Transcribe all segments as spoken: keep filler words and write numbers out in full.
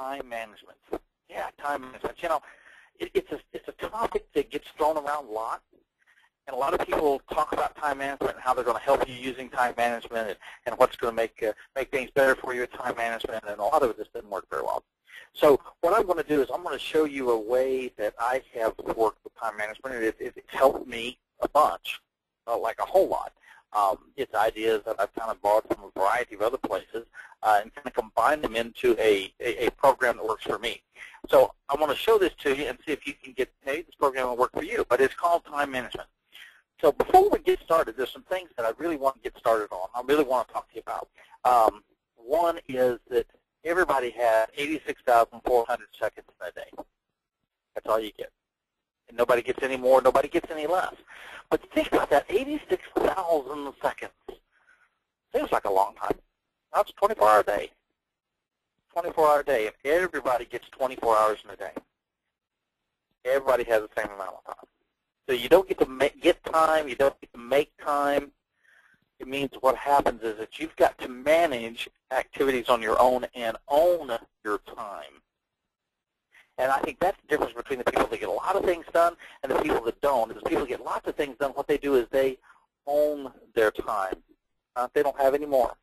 time management. Yeah, time management. You know, it, it's a it's a topic that gets thrown around a lot, and a lot of people talk about time management and how they're going to help you using time management and, and what's going to make uh, make things better for you with time management, and a lot of it just doesn't work very well. So what I'm going to do is I'm going to show you a way that I have worked with time management, and it, it, it's helped me a bunch, uh, like a whole lot. Um, it's ideas that I've kind of borrowed from a variety of other places uh, and kind of combine them into a, a, a program that works for me. So I want to show this to you and see if you can get, maybe this program will work for you, but it's called time management. So before we get started, there's some things that I really want to get started on. I really want to talk to you about. Um, one is that everybody has eighty-six thousand four hundred seconds in a day. That's all you get. And nobody gets any more, nobody gets any less. But think about that, eighty-six thousand seconds. Seems like a long time. That's a twenty-four hour day. twenty-four hour day, and everybody gets twenty-four hours in a day. Everybody has the same amount of time. So you don't get to make, get time, you don't get to make time. It means what happens is that you've got to manage activities on your own and own your time. And I think that's the difference between the people that get a lot of things done and the people that don't. Is the people that get lots of things done, what they do is they own their time. Uh, they don't have any more.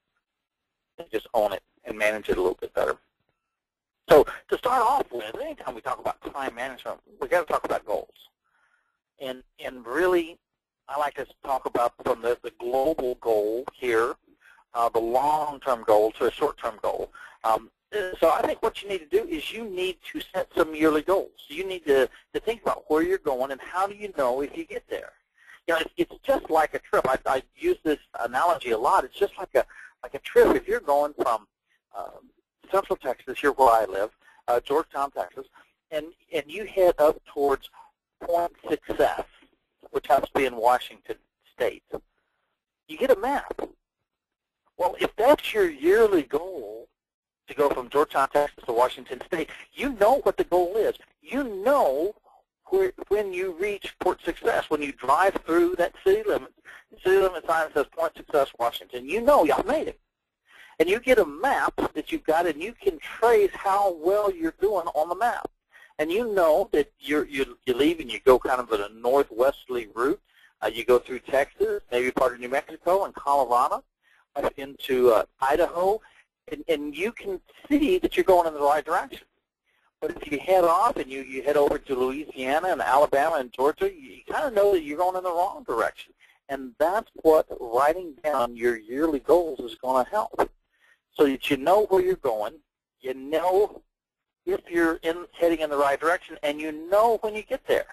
They just own it and manage it a little bit better. So to start off with, anytime we talk about time management, we've got to talk about goals. And, and really, I like to talk about from the, the global goal here, uh, the long-term goal to a short-term goal. Um, so I think what you need to do is you need to set some yearly goals. You need to, to think about where you're going and how do you know if you get there. You know, it's, it's just like a trip. I, I use this analogy a lot. It's just like a like a trip. If you're going from uh, Central Texas, here where I live, uh, Georgetown, Texas, and and you head up towards Point Success, which happens to be in Washington State, you get a map. Well, if that's your yearly goal to go from Georgetown, Texas to Washington State, you know what the goal is. You know where, when you reach Port Success, when you drive through that city limit, the city limit sign says Point Success, Washington, you know y'all made it. And you get a map that you've got, and you can trace how well you're doing on the map. And you know that you're, you, you leave and you go kind of at a northwesterly route. Uh, you go through Texas, maybe part of New Mexico and Colorado, up into uh, Idaho, and, and you can see that you're going in the right direction. But if you head off and you, you head over to Louisiana and Alabama and Georgia, you, you kind of know that you're going in the wrong direction. And that's what writing down your yearly goals is going to help. So that you know where you're going, you know if you're in, heading in the right direction, and you know when you get there.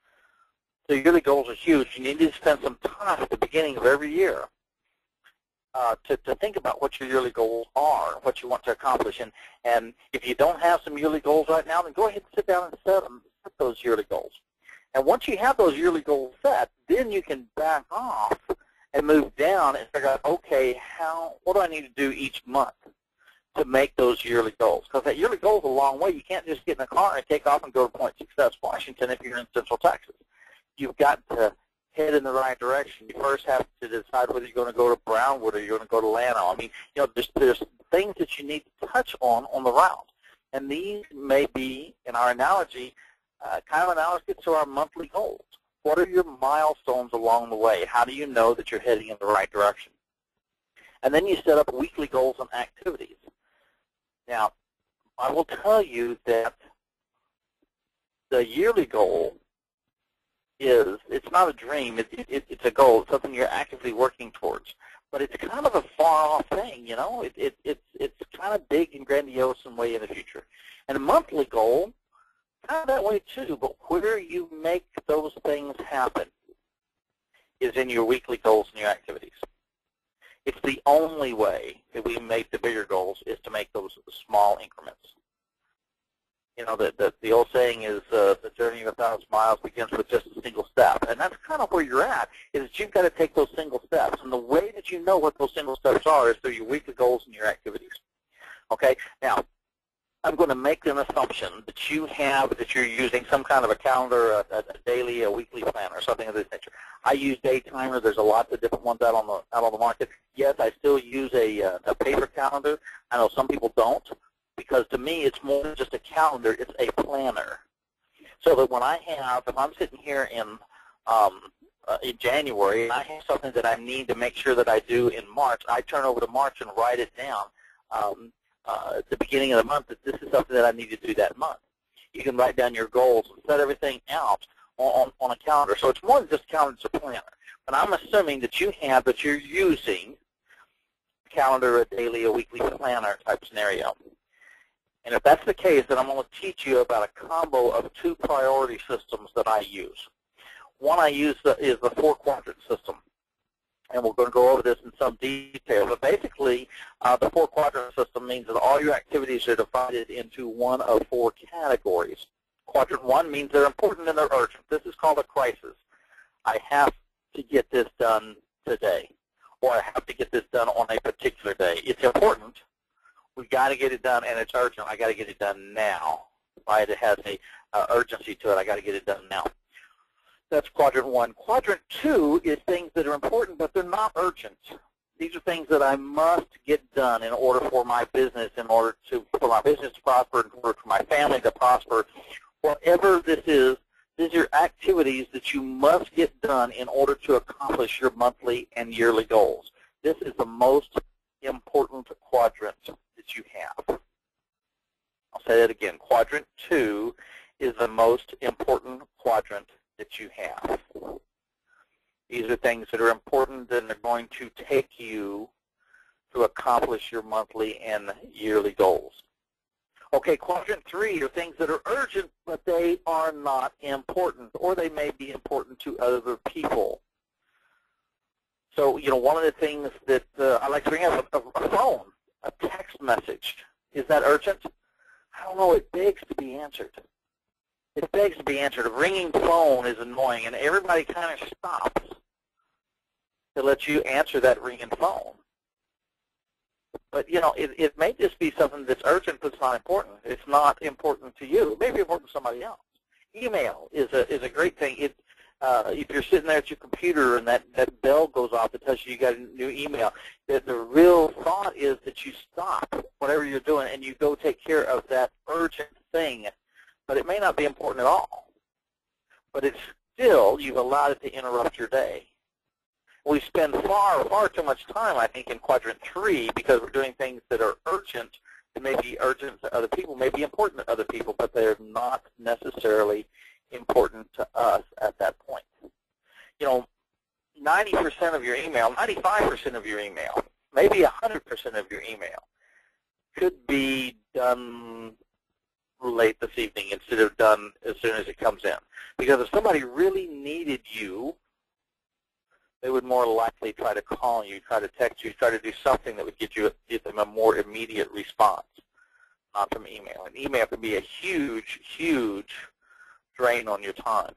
So your yearly goals are huge. You need to spend some time at the beginning of every year uh, to, to think about what your yearly goals are, what you want to accomplish. And, and if you don't have some yearly goals right now, then go ahead and sit down and set, them, set those yearly goals. And once you have those yearly goals set, then you can back off and move down and figure out, okay, how, what do I need to do each month to make those yearly goals? Because that yearly goal is a long way. You can't just get in a car and take off and go to Point Success, Washington if you're in Central Texas. You've got to head in the right direction. You first have to decide whether you're going to go to Brownwood or you're going to go to Llano. I mean, you know, there's, there's things that you need to touch on on the route. And these may be, in our analogy, uh, kind of analogous to our monthly goals. What are your milestones along the way? How do you know that you're heading in the right direction? And then you set up weekly goals and activities. Now, I will tell you that the yearly goal is, it's not a dream, it, it, it's a goal, it's something you're actively working towards. But it's kind of a far-off thing, you know? It, it, it's, it's kind of big and grandiose and way in the future. And a monthly goal, kind of that way too, but where you make those things happen is in your weekly goals and your activities. It's the only way that we make the bigger goals is to make those small increments. You know, the, the, the old saying is uh, the journey of a thousand miles begins with just a single step. And that's kind of where you're at, is that you've got to take those single steps. And the way that you know what those single steps are is through your weekly goals and your activities. Okay? Now, I'm going to make an assumption that you have, that you're using some kind of a calendar, a, a daily, a weekly plan, or something of this nature. I use Daytimer. There's a lot of different ones out on the out on the market. Yes, I still use a, a paper calendar. I know some people don't. because to me it's more than just a calendar, it's a planner. So that when I have, if I'm sitting here in, um, uh, in January and I have something that I need to make sure that I do in March, I turn over to March and write it down um, uh, at the beginning of the month that this is something that I need to do that month. You can write down your goals and set everything out on, on a calendar. So it's more than just a calendar, it's a planner. But I'm assuming that you have, that you're using a calendar, a daily, a weekly planner type scenario. And if that's the case, then I'm going to teach you about a combo of two priority systems that I use. One I use the, is the four-quadrant system. And we're going to go over this in some detail. But basically, uh, the four-quadrant system means that all your activities are divided into one of four categories. Quadrant one means they're important and they're urgent. This is called a crisis. I have to get this done today, or I have to get this done on a particular day. It's important. We've got to get it done, and it's urgent. I got to get it done now. Right? It has a uh, urgency to it. I got to get it done now. That's quadrant one. Quadrant two is things that are important, but they're not urgent. These are things that I must get done in order for my business, in order to for my business to prosper, in order for my family to prosper. Whatever this is, these are activities that you must get done in order to accomplish your monthly and yearly goals. This is the most important quadrant that you have. I'll say that again. Quadrant two is the most important quadrant that you have. These are things that are important and are going to take you to accomplish your monthly and yearly goals. Okay, quadrant three are things that are urgent, but they are not important, or they may be important to other people. So, you know, one of the things that uh, I like to bring up, a, a phone, a text message. Is that urgent? I don't know. It begs to be answered. It begs to be answered. A ringing phone is annoying, and everybody kind of stops to let you answer that ringing phone. But, you know, it, it may just be something that's urgent, but it's not important. It's not important to you. It may be important to somebody else. Email is a, is a great thing. It, uh, if you're sitting there at your computer and that, that bell goes off that tells you you got a new email, that the real thought is that you stop whatever you're doing and you go take care of that urgent thing. But it may not be important at all. But it's still, you've allowed it to interrupt your day. We spend far, far too much time, I think, in quadrant three because we're doing things that are urgent, that may be urgent to other people, may be important to other people, but they're not necessarily important to us at that point. You know, ninety percent of your email, ninety-five percent of your email, maybe one hundred percent of your email could be done late this evening instead of done as soon as it comes in. Because if somebody really needed you, they would more likely try to call you, try to text you, try to do something that would get you get them a more immediate response, not from email. And email can be a huge, huge drain on your time.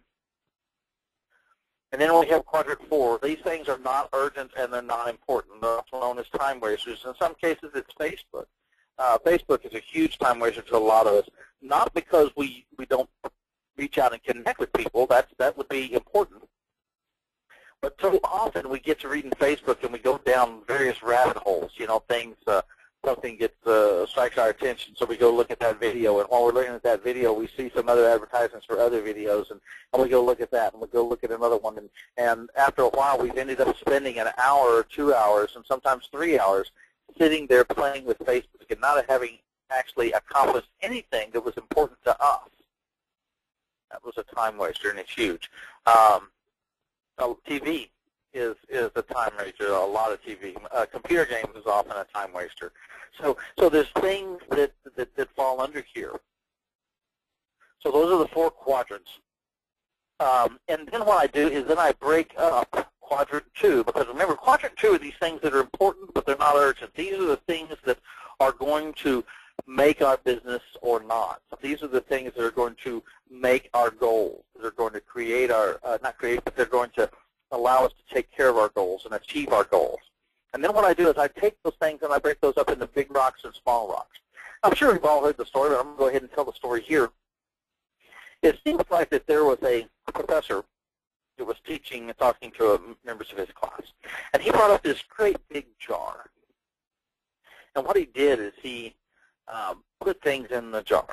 And then we have quadrant four. These things are not urgent and they're not important. They're also known as time wasters. In some cases, it's Facebook. Uh, Facebook is a huge time waster to a lot of us, not because we, we don't reach out and connect with people. That's, that would be important. But so often we get to reading Facebook and we go down various rabbit holes, you know, things, uh, something gets, uh, strikes our attention, so we go look at that video. And while we're looking at that video, we see some other advertisements for other videos, and, and we go look at that, and we go look at another one. And, and after a while, we've ended up spending an hour or two hours and sometimes three hours sitting there playing with Facebook and not having actually accomplished anything that was important to us. That was a time waster, and it's huge. Um, T V is is a time waster. A lot of T V. Uh, computer games is often a time waster. So so there's things that, that that fall under here. So those are the four quadrants. Um, and then what I do is then I break up quadrant two, because remember, quadrant two are these things that are important but they're not urgent. These are the things that are going to make our business or not. These are the things that are going to make our goals, that are going to create our, uh, not create, but they're going to allow us to take care of our goals and achieve our goals. And then what I do is I take those things and I break those up into big rocks and small rocks. I'm sure you've all heard the story, but I'm going to go ahead and tell the story here. It seems like that there was a professor who was teaching and talking to uh, members of his class. And he brought up this great big jar. And what he did is he um, put things in the jar.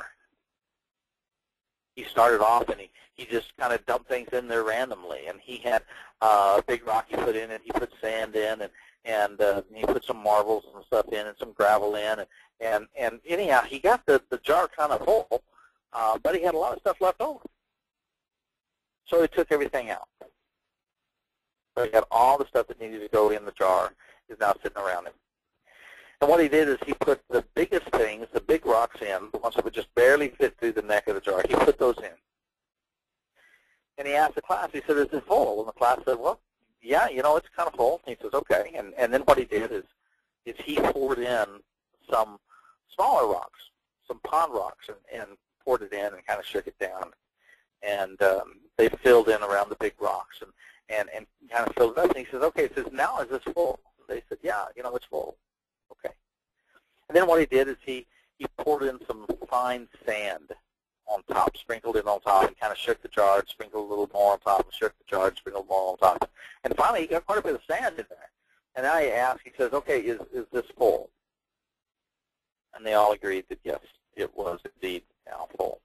He started off and he, he just kind of dumped things in there randomly. And he had uh, a big rock he put in it. He put sand in, and, and uh, he put some marbles and stuff in and some gravel in. And, and, and anyhow, he got the, the jar kind of full, uh, but he had a lot of stuff left over. So he took everything out. So he had all the stuff that needed to go in the jar is now sitting around him. And what he did is he put the biggest things, the big rocks in, the ones that would just barely fit through the neck of the jar. He put those in. And he asked the class, he said, is it full? And the class said, well, yeah, you know, it's kind of full. And he says, okay. And, and then what he did is, is he poured in some smaller rocks, some pond rocks, and, and poured it in and kind of shook it down. And um, they filled in around the big rocks and, and, and kind of filled it up. And he says, okay, he says, now is this full? And they said, yeah, you know, it's full. Okay. And then what he did is he, he poured in some fine sand on top, sprinkled it on top, and kind of shook the jar, and sprinkled a little more on top, and shook the jar, and sprinkled more on top. And finally, he got quite a bit of sand in there. And now he asked, he says, okay, is, is this full? And they all agreed that, yes, it was indeed now full.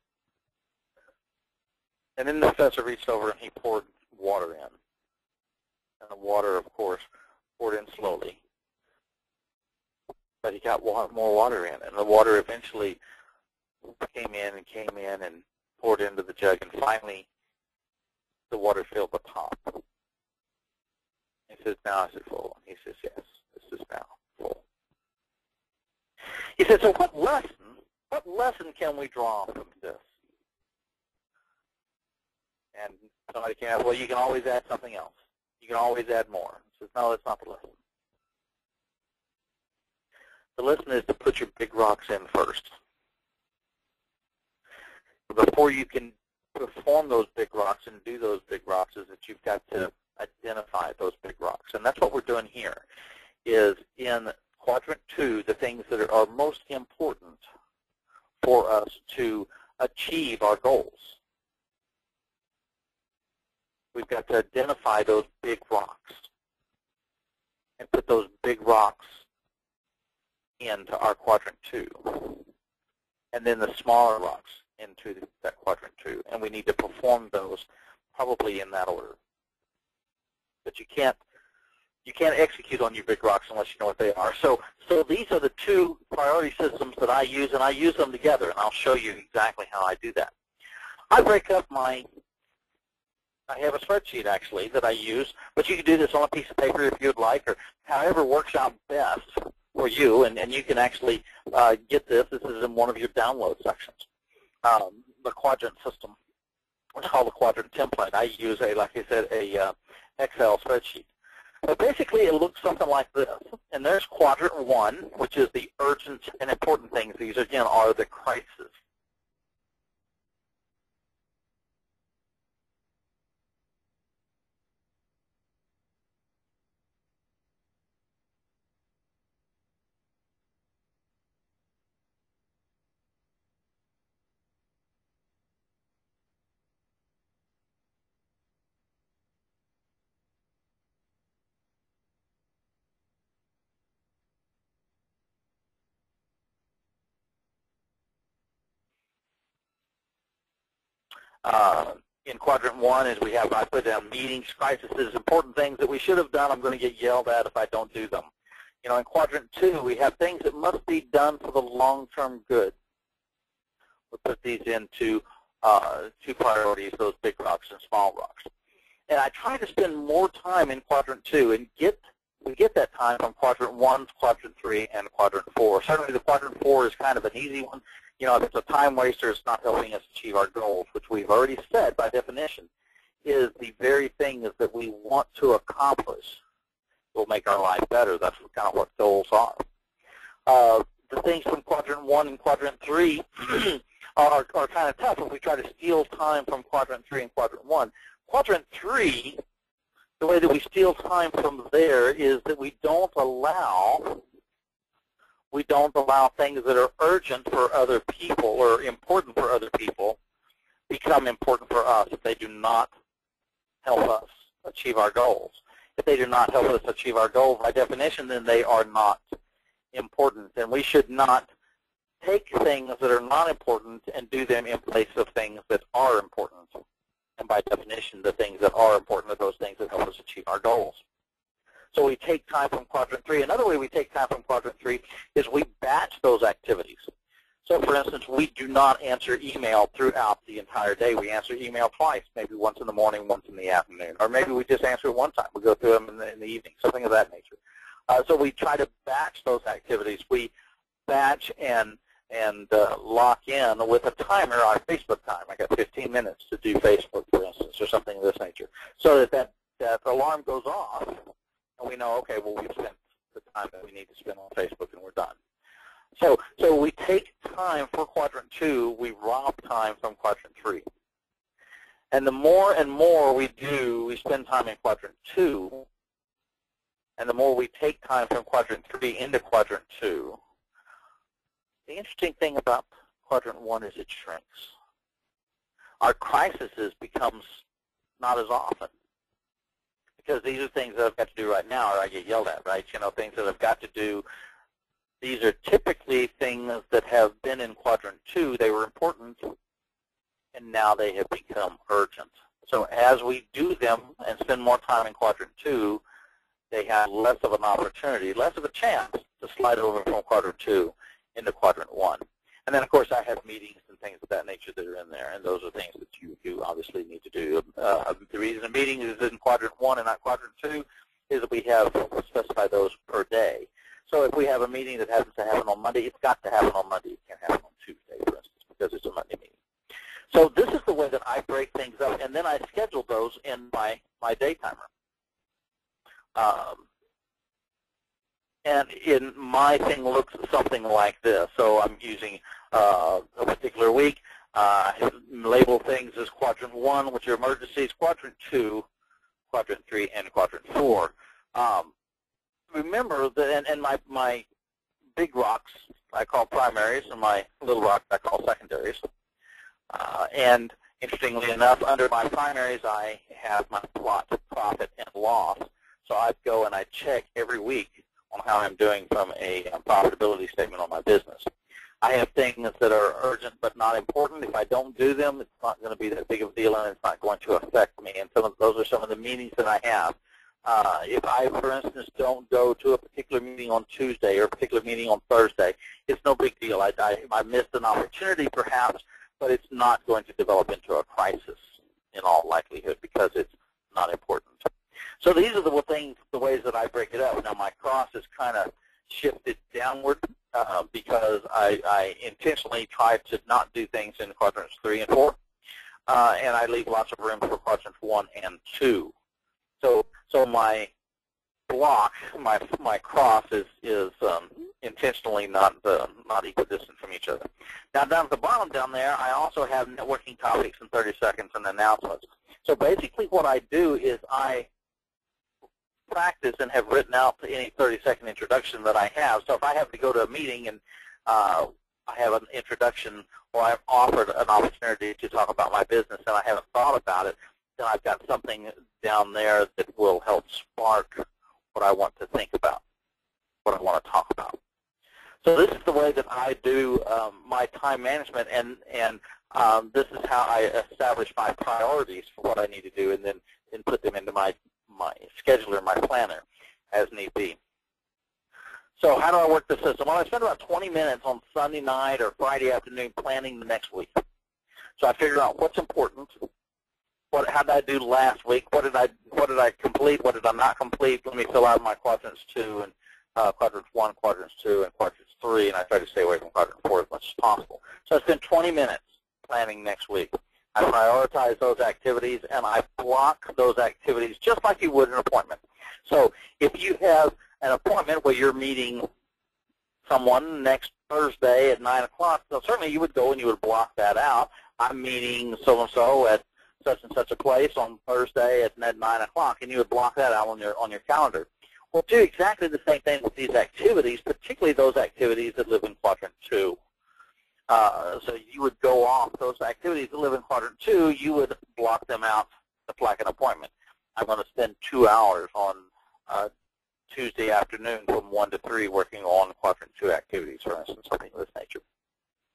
And then the professor reached over and he poured water in. And the water, of course, poured in slowly. But he got more water in, and the water eventually came in and came in and poured into the jug, and finally the water filled the top. He says, now is it full? And he says, yes, this is now full. He said, so what lesson, what lesson can we draw from this? And somebody can ask, well, you can always add something else. You can always add more. He says, no, that's not the lesson. The lesson is to put your big rocks in first. Before you can perform those big rocks and do those big rocks is that you've got to identify those big rocks. And that's what we're doing here, is in quadrant two, the things that are, are most important for us to achieve our goals. We've got to identify those big rocks and put those big rocks into our quadrant two, and then the smaller rocks into that quadrant two, and we need to perform those probably in that order. But you can't you can't execute on your big rocks unless you know what they are. So so these are the two priority systems that I use, and I use them together, and I'll show you exactly how I do that. I break up my I have a spreadsheet actually that I use, but you can do this on a piece of paper if you'd like, or however works out best for you, and, and you can actually uh, get this. This is in one of your download sections. Um, the quadrant system, it's called the quadrant template. I use a, like I said, a uh, Excel spreadsheet. But basically, it looks something like this. And there's quadrant one, which is the urgent and important things. These, again, are the crises. Uh, in quadrant one is we have, I put down meetings, crises, important things that we should have done. I'm going to get yelled at if I don't do them. You know, in quadrant two, we have things that must be done for the long-term good. We'll put these into uh, two priorities, those big rocks and small rocks. And I try to spend more time in quadrant two and get we get that time from quadrant one, quadrant three, and quadrant four. Certainly the quadrant four is kind of an easy one. You know, if it's a time waster, it's not helping us achieve our goals, which we've already said by definition is the very things that we want to accomplish will make our life better. That's kind of what goals are. Uh, the things from quadrant one and quadrant three are, are kind of tough if we try to steal time from quadrant three and quadrant one. Quadrant three, the way that we steal time from there is that we don't allow we don't allow things that are urgent for other people or important for other people become important for us if they do not help us achieve our goals. If they do not help us achieve our goals, by definition, then they are not important. And we should not take things that are not important and do them in place of things that are important. And by definition, the things that are important are those things that help us achieve our goals. So we take time from quadrant three. Another way we take time from quadrant three is we batch those activities. So, for instance, we do not answer email throughout the entire day. We answer email twice, maybe once in the morning, once in the afternoon. Or maybe we just answer it one time. We go through them in the, in the evening, something of that nature. Uh, so we try to batch those activities. We batch and, and uh, lock in with a timer, our Facebook time. I got fifteen minutes to do Facebook, for instance, or something of this nature. So that that, that alarm goes off, and we know, okay, well, we've spent the time that we need to spend on Facebook, and we're done. So, so we take time for quadrant two, we rob time from quadrant three. And the more and more we do, we spend time in quadrant two, and the more we take time from quadrant three into quadrant two. The interesting thing about quadrant one is it shrinks. Our crises becomes not as often, because these are things that I've got to do right now or I get yelled at, right? You know, things that I've got to do. These are typically things that have been in quadrant two. They were important, and now they have become urgent. So as we do them and spend more time in quadrant two, they have less of an opportunity, less of a chance to slide over from quadrant two into quadrant one. And then, of course, I have meetings and things of that nature that are in there, and those are things that you, you obviously need to do. Uh, the reason a meeting is in quadrant one and not quadrant two is that we have specified those per day. So if we have a meeting that happens to happen on Monday, it's got to happen on Monday. It can't happen on Tuesday, for instance, because it's a Monday meeting. So this is the way that I break things up, and then I schedule those in my, my day timer. Um, and in my thing looks something like this. So I'm using uh, a particular week. Uh, I label things as quadrant one, which are emergencies, quadrant two, quadrant three, and quadrant four. Um, Remember that, and, and my, my big rocks I call primaries, and my little rocks I call secondaries. Uh, and interestingly enough, under my primaries I have my plot, profit, and loss. So I go and I check every week on how I'm doing from a profitability statement on my business. I have things that are urgent but not important. If I don't do them, it's not going to be that big of a deal, and it's not going to affect me. And some of those are some of the meetings that I have. Uh, if I, for instance, don't go to a particular meeting on Tuesday or a particular meeting on Thursday, it's no big deal. I, I, I missed an opportunity, perhaps, but it's not going to develop into a crisis in all likelihood because it's not important. So these are the things, the ways that I break it up. Now, my cross is kind of shifted downward uh, because I, I intentionally try to not do things in quadrants three and four, uh, and I leave lots of room for quadrants one and two. So, so my block, my my cross is is um, intentionally not uh, not equidistant from each other. Now, down at the bottom down there, I also have networking topics in thirty seconds and announcements. So basically, what I do is I practice and have written out any thirty second introduction that I have. So if I have to go to a meeting and uh, I have an introduction or I've offered an opportunity to talk about my business and I haven't thought about it, then I've got something down there that will help spark what I want to think about, what I want to talk about. So this is the way that I do um, my time management, and, and um, this is how I establish my priorities for what I need to do and then, then put them into my, my scheduler, my planner, as need be. So how do I work the system? Well, I spend about twenty minutes on Sunday night or Friday afternoon planning the next week. So I figure out what's important. What, how did I do last week? What did I what did I complete? What did I not complete? Let me fill out my quadrants two and uh, quadrants one, quadrants two, and quadrants three, and I try to stay away from quadrant four as much as possible. So I spend twenty minutes planning next week. I prioritize those activities, and I block those activities just like you would an appointment. So if you have an appointment where you're meeting someone next Thursday at nine o'clock, so certainly you would go and you would block that out. I'm meeting so-and-so at such and such a place on Thursday at nine o'clock, and you would block that out on your on your calendar. Well, do exactly the same thing with these activities, particularly those activities that live in quadrant two. Uh, so you would go off those activities that live in quadrant two. You would block them out like an appointment. I'm going to spend two hours on uh, Tuesday afternoon from one to three working on quadrant two activities, for instance, something of this nature.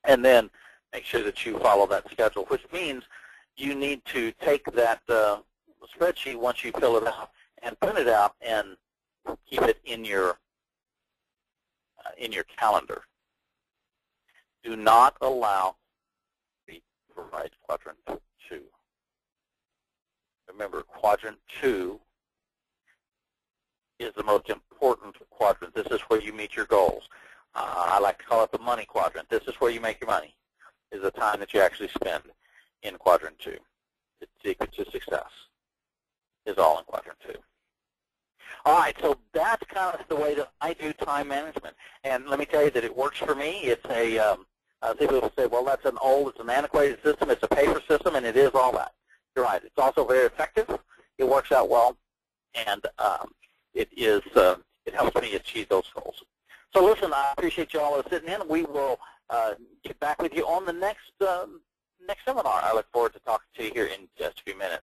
and then make sure that you follow that schedule, which means you need to take that uh, spreadsheet once you fill it out and print it out and keep it in your uh, in your calendar. Do not allow the override quadrant two. Remember, quadrant two is the most important quadrant. This is where you meet your goals. Uh, I like to call it the money quadrant. This is where you make your money, is the time that you actually spend in quadrant two. The secret to success is all in quadrant two. All right, so that's kind of the way that I do time management. And let me tell you that it works for me. It's a, um, uh, people will say, well, that's an old, it's an antiquated system, it's a paper system, and it is all that. You're right. It's also very effective. It works out well, and um, it is, uh, it helps me achieve those goals. So listen, I appreciate you all sitting in. We will uh, get back with you on the next, um, next seminar. I look forward to talking to you here in just a few minutes.